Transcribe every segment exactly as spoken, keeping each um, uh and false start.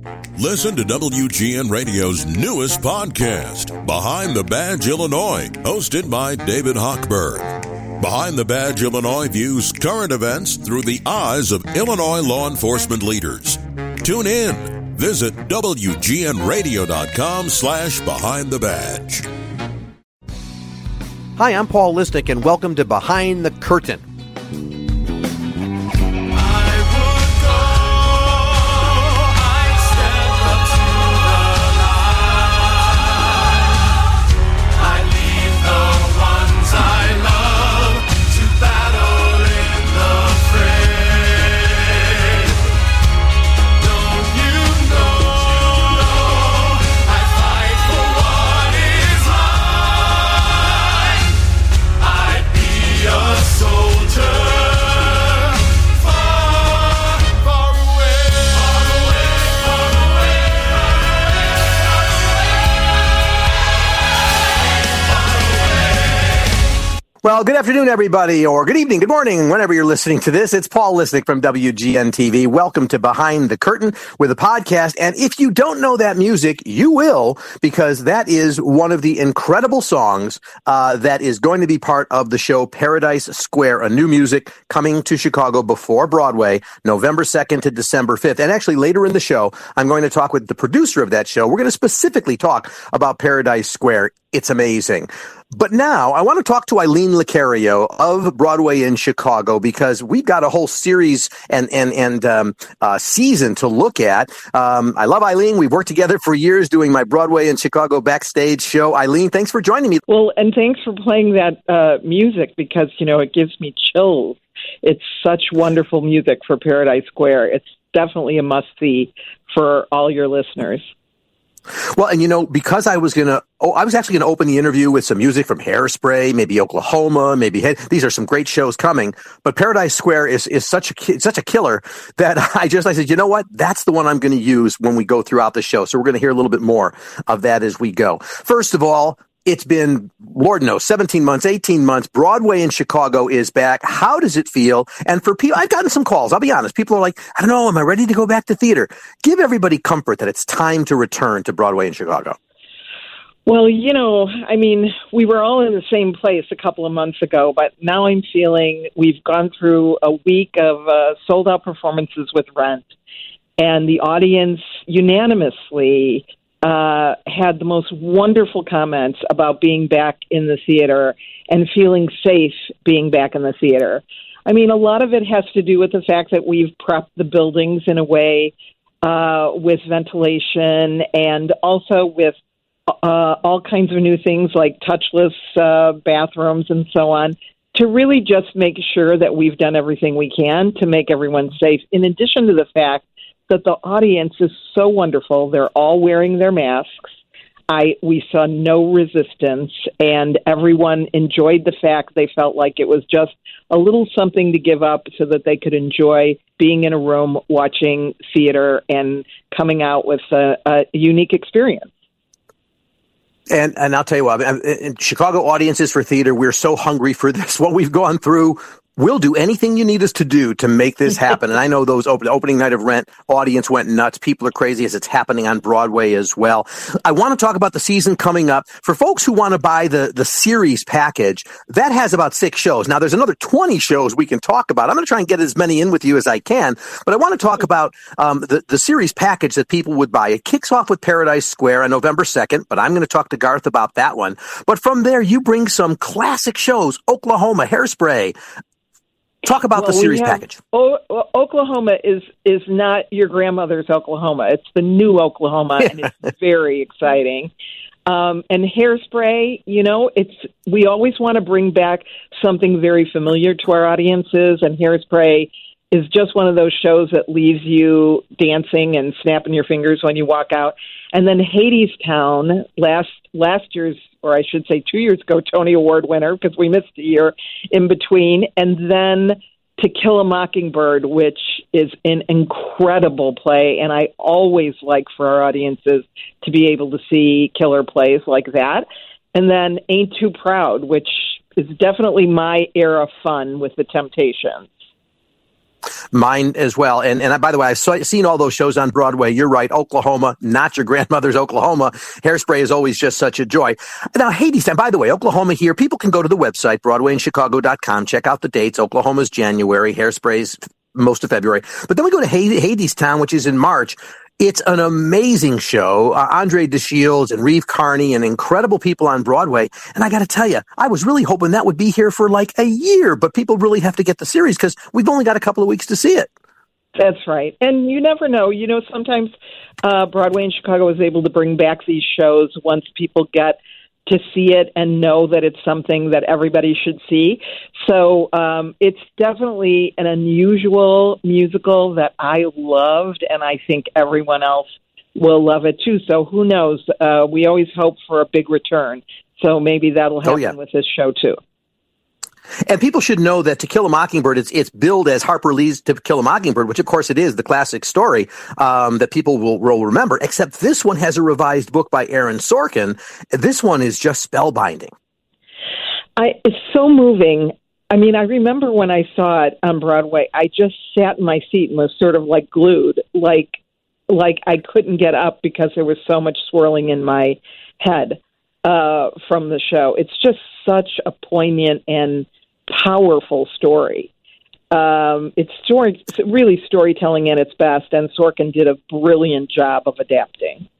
Listen to W G N Radio's newest podcast, Behind the Badge Illinois, hosted by David Hochberg. Behind the Badge Illinois views current events through the eyes of Illinois law enforcement leaders. Tune in. Visit W G N radio dot com slash behind the badge. Hi, I'm Paul Lisnick, and welcome to Behind the Curtain. Well, good afternoon, everybody, or good evening, good morning, whenever you're listening to this. It's Paul Lisnick from W G N T V. Welcome to Behind the Curtain with a podcast. And if you don't know that music, you will, because that is one of the incredible songs uh, that is going to be part of the show Paradise Square, a new music coming to Chicago before Broadway, November second to December fifth. And actually, later in the show, I'm going to talk with the producer of that show. We're going to specifically talk about Paradise Square. It's amazing. But now I want to talk to Eileen Lecario of Broadway in Chicago, because we've got a whole series and and and um, uh, season to look at. Um, I love Eileen. We've worked together for years doing my Broadway in Chicago backstage show. Eileen, thanks for joining me. Well, and thanks for playing that uh, music, because, you know, it gives me chills. It's such wonderful music for Paradise Square. It's definitely a must-see for all your listeners. Well, and you know, because I was going to, oh, I was actually going to open the interview with some music from Hairspray, maybe Oklahoma, maybe, these are some great shows coming, but Paradise Square is, is such a, such a killer that I just, I said, you know what? That's the one I'm going to use when we go throughout the show. So we're going to hear a little bit more of that as we go. First of all, it's been, Lord knows, seventeen months, eighteen months. Broadway in Chicago is back. How does it feel? And for people, I've gotten some calls. I'll be honest. People are like, I don't know. Am I ready to go back to theater? Give everybody comfort that it's time to return to Broadway in Chicago. Well, you know, I mean, we were all in the same place a couple of months ago, but now I'm feeling we've gone through a week of uh, sold-out performances with Rent, and the audience unanimously Uh, had the most wonderful comments about being back in the theater and feeling safe being back in the theater. I mean, a lot of it has to do with the fact that we've prepped the buildings in a way uh, with ventilation, and also with uh, all kinds of new things like touchless uh, bathrooms and so on, to really just make sure that we've done everything we can to make everyone safe, in addition to the fact that the audience is so wonderful. They're all wearing their masks. I we saw no resistance, and everyone enjoyed the fact they felt like it was just a little something to give up so that they could enjoy being in a room watching theater and coming out with a, a unique experience. And and I'll tell you what, in Chicago audiences for theater, we're so hungry for this. What we've gone through, we'll do anything you need us to do to make this happen. And I know those open, opening night of Rent, audience went nuts. People are crazy as it's happening on Broadway as well. I want to talk about the season coming up. For folks who want to buy the, the series package, that has about six shows. Now, there's another twenty shows we can talk about. I'm going to try and get as many in with you as I can. But I want to talk about um, the, the series package that people would buy. It kicks off with Paradise Square on November second, but I'm going to talk to Garth about that one. But from there, you bring some classic shows, Oklahoma, Hairspray. Talk about well, the series have, package. O- Oklahoma is is not your grandmother's Oklahoma. It's the new Oklahoma, and it's very exciting. Um, and Hairspray, you know, it's we always want to bring back something very familiar to our audiences, and Hairspray is just one of those shows that leaves you dancing and snapping your fingers when you walk out. And then Hadestown, last last year's, or I should say two years ago, Tony Award winner, because we missed a year in between. And then To Kill a Mockingbird, which is an incredible play. And I always like for our audiences to be able to see killer plays like that. And then Ain't Too Proud, which is definitely my era fun with The Temptations. Mine as well. And and by the way, I've saw, seen all those shows on Broadway. You're right. Oklahoma, not your grandmother's Oklahoma. Hairspray is always just such a joy. Now, Hadestown, by the way, Oklahoma here, people can go to the website, broadway in chicago dot com, check out the dates. Oklahoma's January, Hairspray's most of February. But then we go to Hadestown, which is in March. It's an amazing show. Uh, Andre DeShields and Reeve Carney and incredible people on Broadway. And I got to tell you, I was really hoping that would be here for like a year, but people really have to get the series because we've only got a couple of weeks to see it. That's right. And you never know. You know, sometimes uh, Broadway in Chicago is able to bring back these shows once people get to see it and know that it's something that everybody should see. So um, it's definitely an unusual musical that I loved, and I think everyone else will love it too. So who knows? Uh, we always hope for a big return. So maybe that'll happen oh, yeah. with this show too. And people should know that To Kill a Mockingbird, it's it's billed as Harper Lee's To Kill a Mockingbird, which of course it is, the classic story um, that people will, will remember, except this one has a revised book by Aaron Sorkin. This one is just spellbinding. I, it's so moving. I mean, I remember when I saw it on Broadway, I just sat in my seat and was sort of like glued, like like I couldn't get up because there was so much swirling in my head uh, from the show. It's just such a poignant and powerful story. Um, it's story, really storytelling at its best, and Sorkin did a brilliant job of adapting.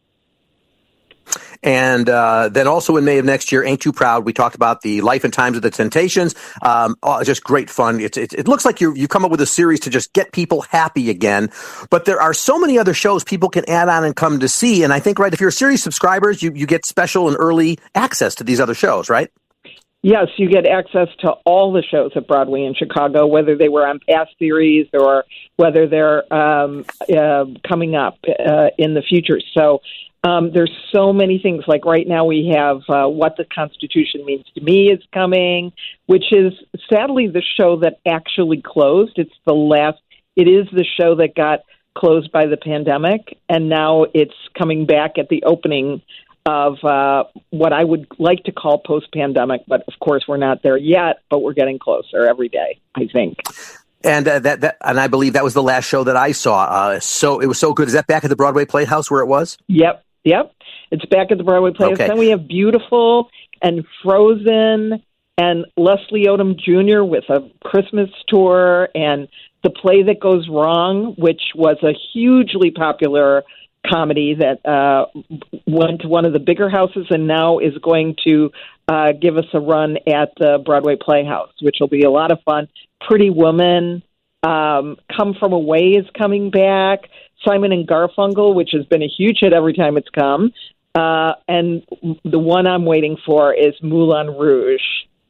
And uh, then also in May of next year, Ain't Too Proud. We talked about the life and times of the Temptations. Um, oh, just great fun. It's, it, it looks like you you've come up with a series to just get people happy again. But there are so many other shows people can add on and come to see. And I think, right, if you're series subscribers, you, you get special and early access to these other shows, right? Yes, you get access to all the shows at Broadway in Chicago, whether they were on past series or whether they're um, uh, coming up uh, in the future. So um, there's so many things. Like right now we have uh, What the Constitution Means to Me is coming, which is sadly the show that actually closed. It's the last. It is the show that got closed by the pandemic, and now it's coming back at the opening of uh, what I would like to call post-pandemic, but of course we're not there yet, but we're getting closer every day, I think. And uh, that, that, and I believe that was the last show that I saw. Uh, so it was so good. Is that back at the Broadway Playhouse where it was? Yep, yep. It's back at the Broadway Playhouse. Okay. Then we have Beautiful and Frozen and Leslie Odom Junior with a Christmas tour and The Play That Goes Wrong, which was a hugely popular comedy that uh, went to one of the bigger houses and now is going to uh, give us a run at the Broadway Playhouse, which will be a lot of fun. Pretty Woman, um, Come From Away is coming back. Simon and Garfunkel, which has been a huge hit every time it's come. Uh, and the one I'm waiting for is Moulin Rouge.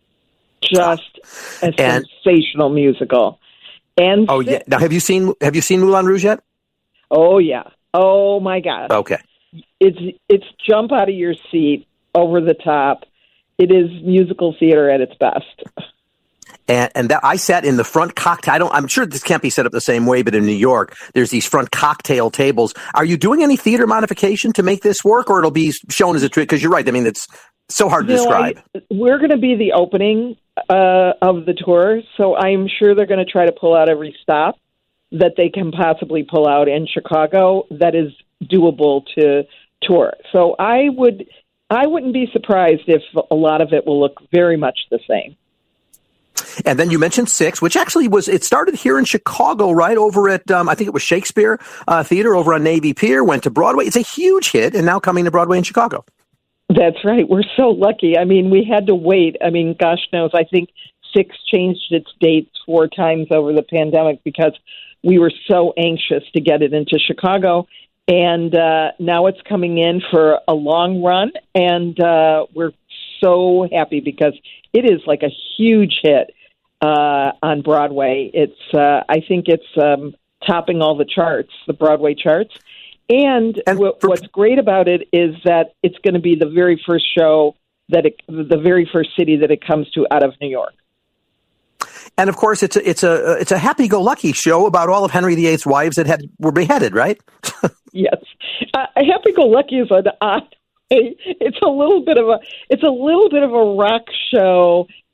Just a and, sensational musical. And oh yeah. Now have you seen have you seen Moulin Rouge yet? Oh yeah. Oh my God. Okay. It's it's jump out of your seat, over the top. It is musical theater at its best. And, and that I sat in the front cocktail. I don't. I'm sure this can't be set up the same way, but in New York, there's these front cocktail tables. Are you doing any theater modification to make this work, or it'll be shown as a treat? Because you're right. I mean, it's so hard to you describe. Know, I, we're going to be the opening uh, of the tour, so I'm sure they're going to try to pull out every stop that they can possibly pull out in Chicago that is doable to tour. So I would, I wouldn't be surprised if a lot of it will look very much the same. And then you mentioned Six, which actually was, it started here in Chicago, right over at, um, I think it was Shakespeare uh, Theater over on Navy Pier, went to Broadway. It's a huge hit and now coming to Broadway in Chicago. That's right. We're so lucky. I mean, we had to wait. I mean, gosh knows, I think Six changed its dates four times over the pandemic because we were so anxious to get it into Chicago. And uh, now it's coming in for a long run. And uh, we're so happy because it is like a huge hit uh, on Broadway. It's, uh, I think it's um, topping all the charts, the Broadway charts. And, and w- for- what's great about it is that it's going to be the very first show that it, the very first city that it comes to out of New York. And of course, it's a it's a it's a happy-go-lucky show about all of Henry the Eighth's wives that had were beheaded, right? Yes, uh, happy-go-lucky is an odd. It's a little bit of a it's a little bit of a rock show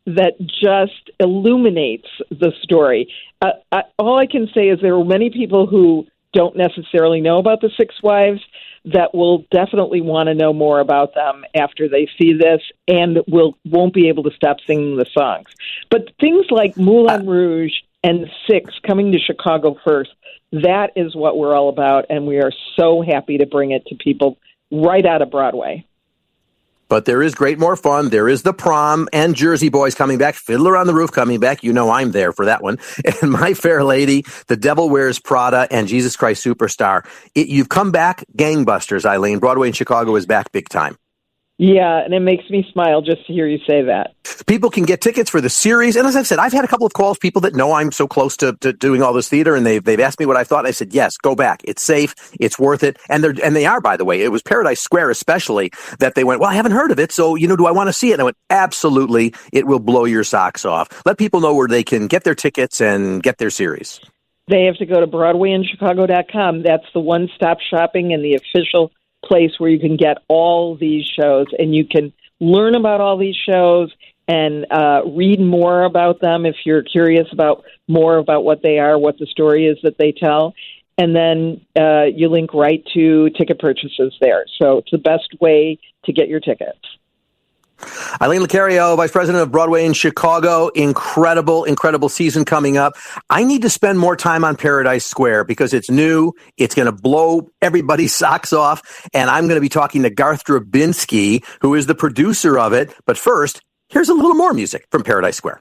that just illuminates the story. Uh, I, all I can say is there are many people who don't necessarily know about the Six Wives that will definitely want to know more about them after they see this, and will won't be able to stop singing the songs. But things like Moulin Rouge and Six coming to Chicago first, that is what we're all about, and we are so happy to bring it to people right out of Broadway. But there is great more fun. There is The Prom and Jersey Boys coming back. Fiddler on the Roof coming back. You know I'm there for that one. And My Fair Lady, The Devil Wears Prada, and Jesus Christ Superstar. It, you've come back gangbusters, Eileen. Broadway in Chicago is back big time. Yeah, and it makes me smile just to hear you say that. People can get tickets for the series. And as I've said, I've had a couple of calls, people that know I'm so close to, to doing all this theater, and they've, they've asked me what I thought. I said, yes, go back. It's safe. It's worth it. And they're, and they are, by the way. It was Paradise Square especially that they went, well, I haven't heard of it. So, you know, do I want to see it? And I went, absolutely. It will blow your socks off. Let people know where they can get their tickets and get their series. They have to go to Broadway in Chicago dot com. That's the one-stop shopping and the official place where you can get all these shows, and you can learn about all these shows and uh, read more about them if you're curious about more about what they are, what the story is that they tell. And then uh, you link right to ticket purchases there. So it's the best way to get your tickets. Eileen Lucario, Vice President of Broadway in Chicago. Incredible, incredible season coming up. I need to spend more time on Paradise Square because it's new. It's going to blow everybody's socks off. And I'm going to be talking to Garth Drabinsky, who is the producer of it. But first, here's a little more music from Paradise Square.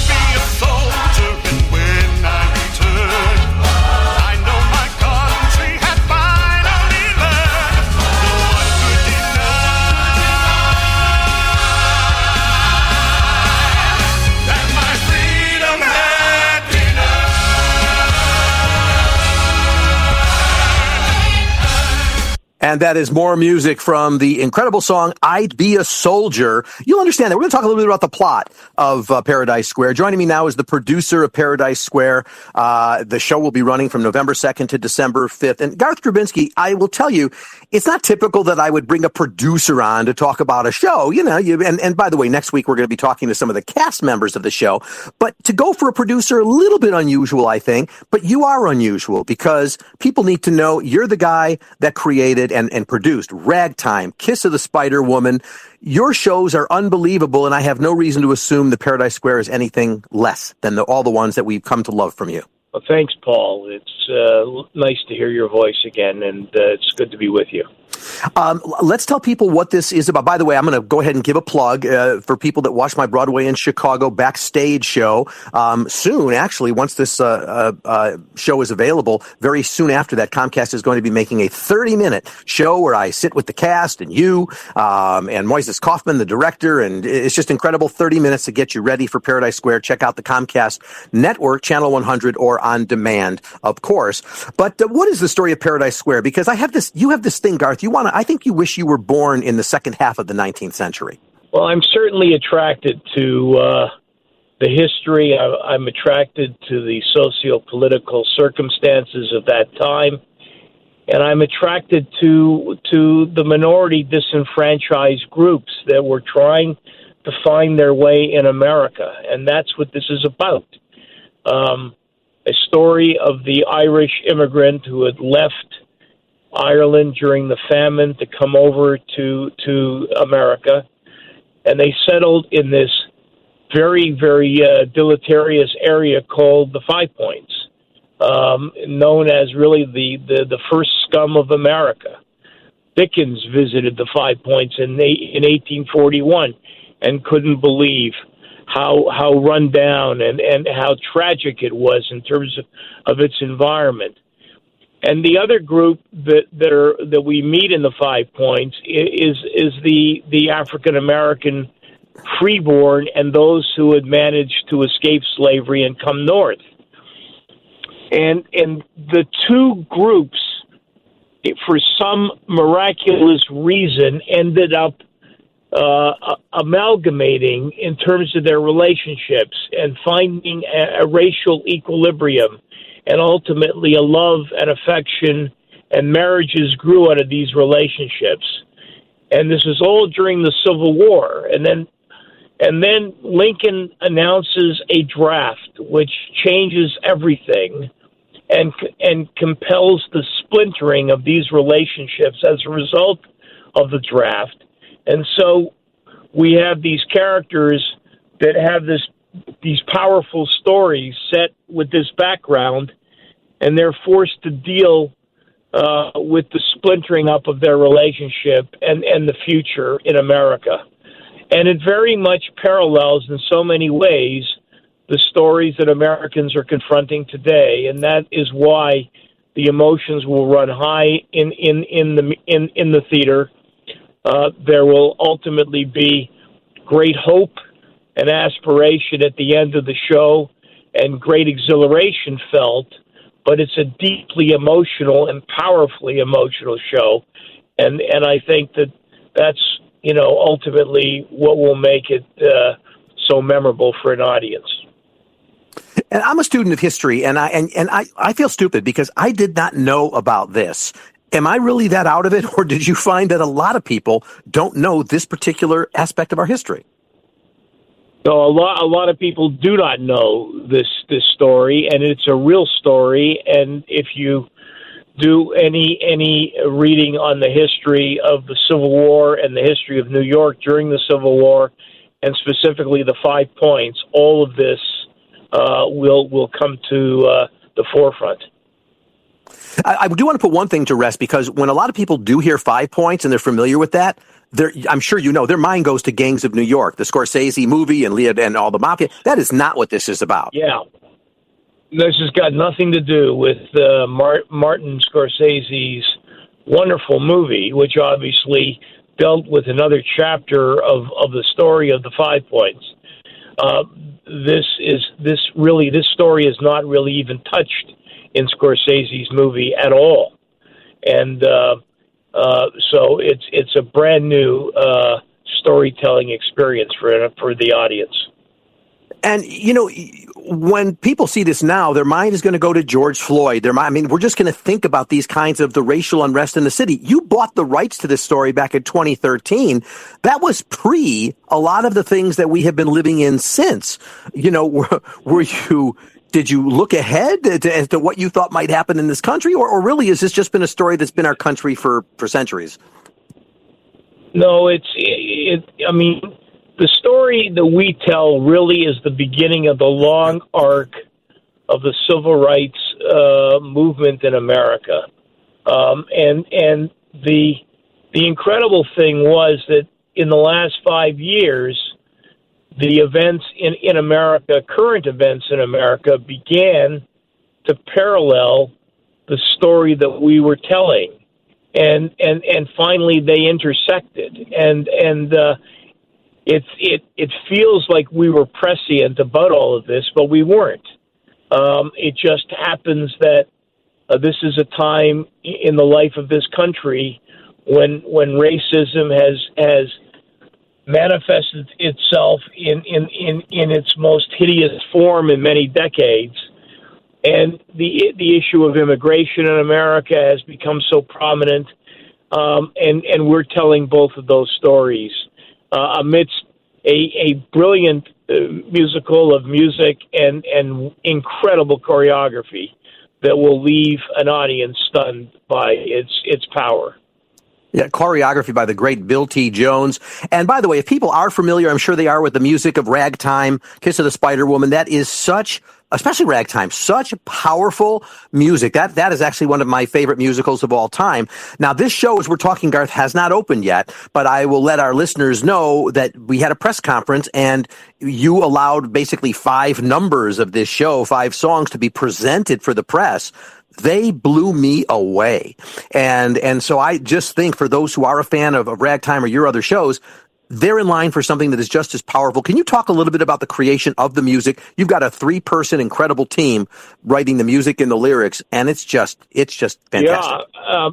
And that is more music from the incredible song, I'd Be a Soldier. You'll understand that. We're going to talk a little bit about the plot of uh, Paradise Square. Joining me now is the producer of Paradise Square. Uh, the show will be running from November second to December fifth. And Garth Drabinsky, I will tell you, it's not typical that I would bring a producer on to talk about a show. You know, you, and, and by the way, next week we're going to be talking to some of the cast members of the show. But to go for a producer, a little bit unusual, I think. But you are unusual because people need to know you're the guy that created and, and produced Ragtime, Kiss of the Spider Woman. Your shows are unbelievable, and I have no reason to assume that Paradise Square is anything less than the, all the ones that we've come to love from you. Well, thanks, Paul. It's uh, nice to hear your voice again, and uh, it's good to be with you. Um, let's tell people what this is about. By the way, I'm going to go ahead and give a plug uh, for people that watch my Broadway in Chicago backstage show. Um, soon, actually, once this uh, uh, uh, show is available, very soon after that, Comcast is going to be making a thirty-minute show where I sit with the cast and you um, and Moises Kaufman, the director, and it's just incredible. thirty minutes to get you ready for Paradise Square. Check out the Comcast network, Channel one hundred, or on demand, of course. But uh, what is the story of Paradise Square? Because I have this, you have this thing, Garth. You want to, I think you wish you were born in the second half of the nineteenth century. Well, I'm certainly attracted to uh, the history. I, I'm attracted to the socio-political circumstances of that time. And I'm attracted to to the minority disenfranchised groups that were trying to find their way in America. And that's what this is about. Um, a story of the Irish immigrant who had left Ireland during the famine to come over to to America, and they settled in this very, very uh, deleterious area called the Five Points, um, known as really the, the, the first scum of America. Dickens visited the Five Points in in eighteen forty-one and couldn't believe how how run down and, and how tragic it was in terms of, of its environment. And the other group that, that are that we meet in the Five Points is is the the African American freeborn and those who had managed to escape slavery and come north. And and the two groups, for some miraculous reason, ended up uh, amalgamating in terms of their relationships and finding a, a racial equilibrium. And ultimately, a love and affection and marriages grew out of these relationships. And this is all during the Civil War. And then And then Lincoln announces a draft, which changes everything and and compels the splintering of these relationships as a result of the draft. And so we have these characters that have this these powerful stories set with this background, and they're forced to deal uh, with the splintering up of their relationship and, and the future in America. And it very much parallels in so many ways the stories that Americans are confronting today, and that is why the emotions will run high in, in, in the in, in the theater. Uh, there will ultimately be great hope and aspiration at the end of the show, and great exhilaration felt. But it's a deeply emotional and powerfully emotional show, and and I think that that's you know ultimately what will make it uh, so memorable for an audience. And I'm a student of history, and I and, and I, I feel stupid because I did not know about this. Am I really that out of it, or did you find that a lot of people don't know this particular aspect of our history? So a lot, a lot of people do not know this this story, and it's a real story. And if you do any any reading on the history of the Civil War and the history of New York during the Civil War, and specifically the Five Points, all of this uh, will will come to uh, the forefront. I, I do want to put one thing to rest, because when a lot of people do hear Five Points and they're familiar with that, they're, I'm sure you know, their mind goes to Gangs of New York, the Scorsese movie and Leo and all the mafia. That is not what this is about. Yeah. This has got nothing to do with uh, Mar- Martin Scorsese's wonderful movie, which obviously dealt with another chapter of, of the story of the Five Points. Uh, this is this really this story is not really even touched in Scorsese's movie at all, and uh, uh, so it's it's a brand new uh, storytelling experience for for the audience. And, you know, when people see this now, their mind is going to go to George Floyd. Their mind, I mean, we're just going to think about these kinds of the racial unrest in the city. You bought the rights to this story back in twenty thirteen. That was pre a lot of the things that we have been living in since. You know, were, were you... Did you look ahead to, as to what you thought might happen in this country, or, or really has this just been a story that's been our country for, for centuries? No, it's, it, I mean, the story that we tell really is the beginning of the long arc of the civil rights uh, movement in America. Um, and and the the incredible thing was that in the last five years, the events in, in America, current events in America, began to parallel the story that we were telling, and and, and finally they intersected, and and uh, it's it it feels like we were prescient about all of this, but we weren't. Um, it just happens that uh, this is a time in the life of this country when when racism has has manifested itself in, in, in, in its most hideous form in many decades. And the the issue of immigration in America has become so prominent, um, and, and we're telling both of those stories uh, amidst a, a brilliant uh, musical of music and, and incredible choreography that will leave an audience stunned by its its power. Yeah, choreography by the great Bill T. Jones. And by the way, if people are familiar, I'm sure they are, with the music of Ragtime, Kiss of the Spider Woman. That is such, especially Ragtime, such powerful music. That That is actually one of my favorite musicals of all time. Now, this show, as we're talking, Garth, has not opened yet, but I will let our listeners know that we had a press conference and you allowed basically five numbers of this show, five songs, to be presented for the press. They blew me away. And and so I just think for those who are a fan of, of Ragtime or your other shows, they're in line for something that is just as powerful. Can you talk a little bit about the creation of the music? You've got a three-person incredible team writing the music and the lyrics, and it's just it's just fantastic. Yeah, um,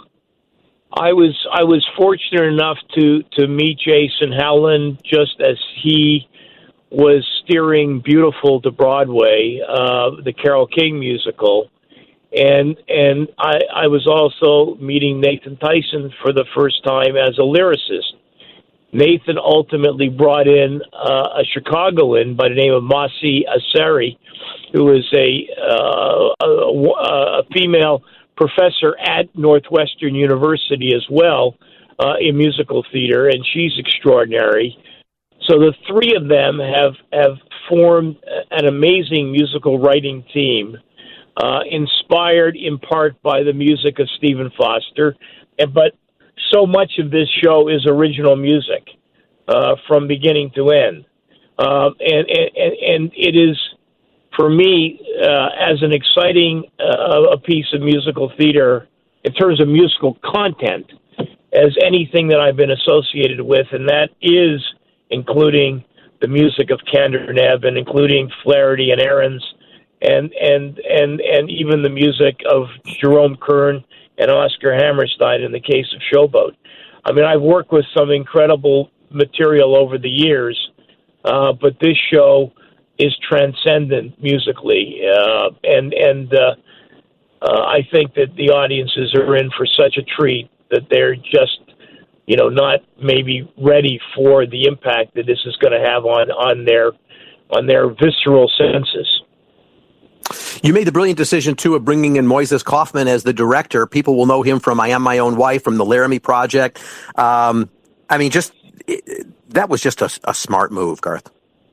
I was I was fortunate enough to, to meet Jason Howland just as he was steering Beautiful to Broadway, uh, the Carole King musical. And and I, I was also meeting Nathan Tyson for the first time as a lyricist. Nathan ultimately brought in uh, a Chicagoan by the name of Masi Aseri, who is a, uh, a, a female professor at Northwestern University as well uh, in musical theater, and she's extraordinary. So the three of them have, have formed an amazing musical writing team, uh, inspired in part by the music of Stephen Foster, and, but so much of this show is original music uh, from beginning to end. Um, and, and, and it is, for me, uh, as an exciting uh, a piece of musical theater in terms of musical content as anything that I've been associated with, and that is including the music of Kander Nevin, including Flaherty and Ahrens, and and and and even the music of Jerome Kern and Oscar Hammerstein in the case of Showboat. I mean, I've worked with some incredible material over the years, uh, but this show is transcendent musically, uh, and and uh, uh, I think that the audiences are in for such a treat that they're just, you know, not maybe ready for the impact that this is going to have on, on their on their visceral senses. You made the brilliant decision, too, of bringing in Moises Kaufman as the director. People will know him from I Am My Own Wife, from the Laramie Project. Um, I mean, just it, that was just a, a smart move, Garth.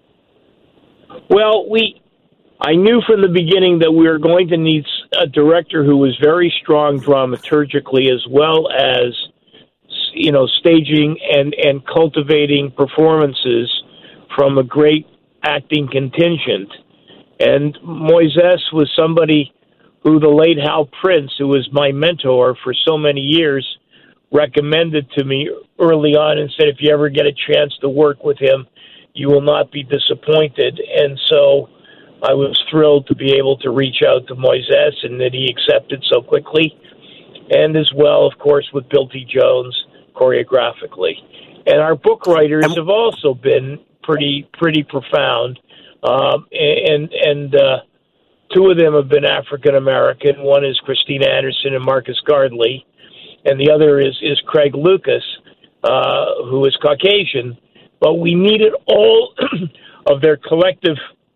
Well, we, I knew from the beginning that we were going to need a director who was very strong dramaturgically as well as, you know, staging and, and cultivating performances from a great acting contingent. And Moises was somebody who the late Hal Prince, who was my mentor for so many years, recommended to me early on and said, if you ever get a chance to work with him, you will not be disappointed. And so I was thrilled to be able to reach out to Moises and that he accepted so quickly. And as well, of course, with Bill T. Jones choreographically. And our book writers have also been pretty pretty profound. Um, and and uh, two of them have been African American. One is Christina Anderson and Marcus Gardley, and the other is, is Craig Lucas, uh, who is Caucasian. But we needed all of their collective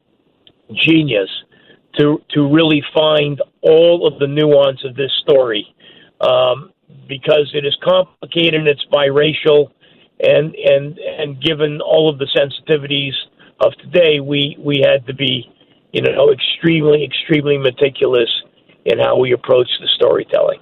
genius to to really find all of the nuance of this story, um, because it is complicated and it's biracial, and and and given all of the sensitivities of today, we, we had to be, you know, extremely, extremely meticulous in how we approach the storytelling.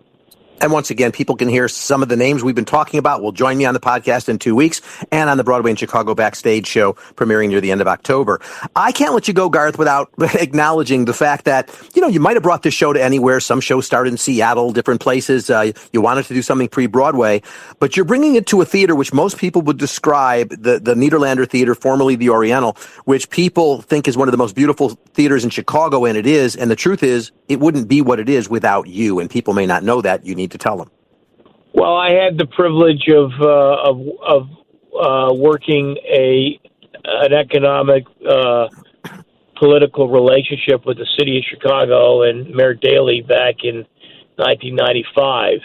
And once again, people can hear some of the names we've been talking about. Will join me on the podcast in two weeks and on the Broadway and Chicago Backstage show premiering near the end of October. I can't let you go, Garth, without acknowledging the fact that, you know, you might have brought this show to anywhere. Some shows started in Seattle, different places. Uh, you wanted to do something pre-Broadway, but you're bringing it to a theater which most people would describe, the, the Nederlander Theater, formerly the Oriental, which people think is one of the most beautiful theaters in Chicago, and it is. And the truth is, it wouldn't be what it is without you, and people may not know that. You need to tell them. Well, I had the privilege of uh, of, of uh, working a an economic uh, political relationship with the city of Chicago and Mayor Daley back in nineteen ninety-five,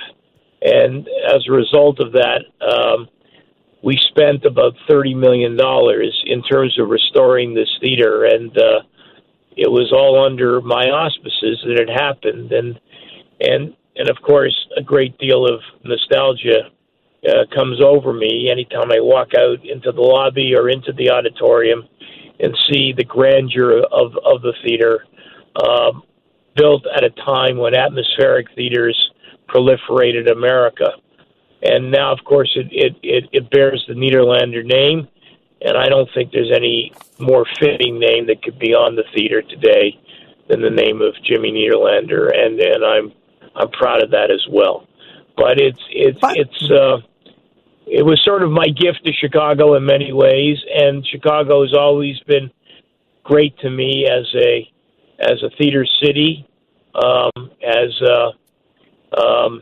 and as a result of that, um, we spent about thirty million dollars in terms of restoring this theater, and uh, it was all under my auspices that it happened, and and. And, of course, a great deal of nostalgia uh, comes over me anytime I walk out into the lobby or into the auditorium and see the grandeur of, of the theater, uh, built at a time when atmospheric theaters proliferated in America. And now, of course, it, it, it, it bears the Nederlander name, and I don't think there's any more fitting name that could be on the theater today than the name of Jimmy Nederlander, and, and I'm I'm proud of that as well. But it's it's it's uh, it was sort of my gift to Chicago in many ways, and Chicago has always been great to me as a as a theater city, um, as a, um,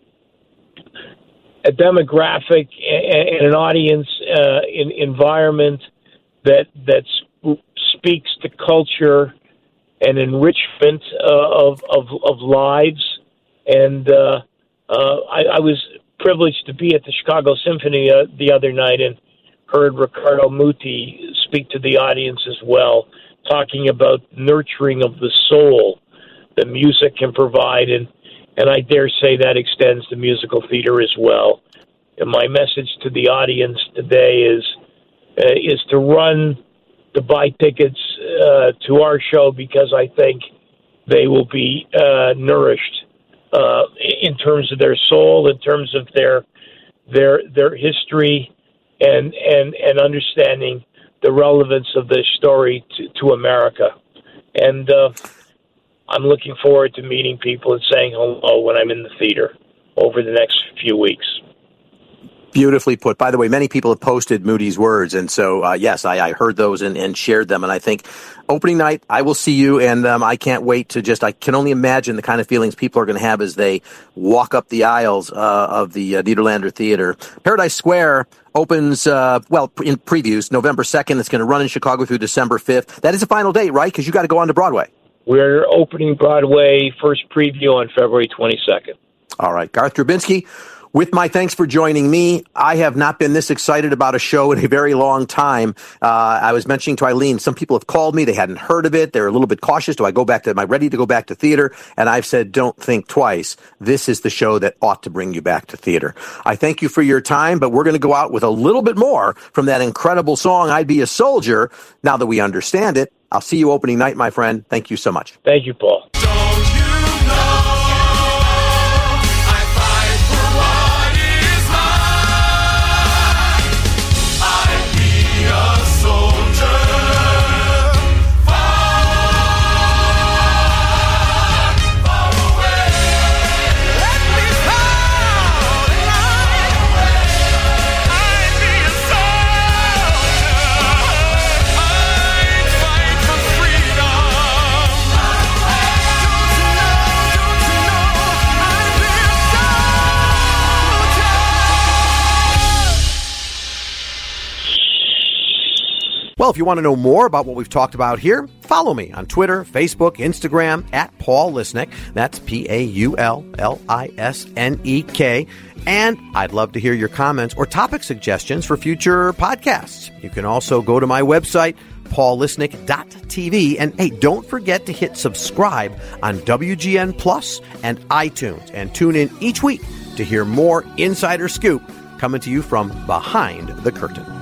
a demographic and an audience uh, in, environment that that sp- speaks to culture and enrichment uh, of, of of lives. And uh, uh, I, I was privileged to be at the Chicago Symphony uh, the other night and heard Riccardo Muti speak to the audience as well, talking about nurturing of the soul that music can provide, and, and I dare say that extends to musical theater as well. And my message to the audience today is uh, is to run to buy tickets uh, to our show, because I think they will be uh, nourished uh, in terms of their soul, in terms of their their their history, and and and understanding the relevance of this story to, to America. And uh, I'm looking forward to meeting people and saying hello when I'm in the theater over the next few weeks. Beautifully put. By the way, many people have posted Moody's words, and so, uh, yes, I, I heard those and, and shared them, and I think opening night, I will see you, and um, I can't wait to just, I can only imagine the kind of feelings people are going to have as they walk up the aisles uh, of the uh, Nederlander Theater. Paradise Square opens, uh, well, in previews, November second. It's going to run in Chicago through December fifth. That is the final date, right? Because you got to go on to Broadway. We're opening Broadway first preview on February twenty-second. All right. Garth Drabinsky, with my thanks for joining me. I have not been this excited about a show in a very long time. Uh, I was mentioning to Eileen, some people have called me. They hadn't heard of it. They're a little bit cautious. Do I go back to, am I ready to go back to theater? And I've said, don't think twice. This is the show that ought to bring you back to theater. I thank you for your time, but we're going to go out with a little bit more from that incredible song, I'd Be a Soldier. Now that we understand it, I'll see you opening night, my friend. Thank you so much. Thank you, Paul. Well, if you want to know more about what we've talked about here, follow me on Twitter, Facebook, Instagram, at Paul Lisnek. That's P A U L L I S N E K. And I'd love to hear your comments or topic suggestions for future podcasts. You can also go to my website, paul lisnek dot t v. And hey, don't forget to hit subscribe on W G N Plus and iTunes. And tune in each week to hear more Insider Scoop coming to you from behind the curtain.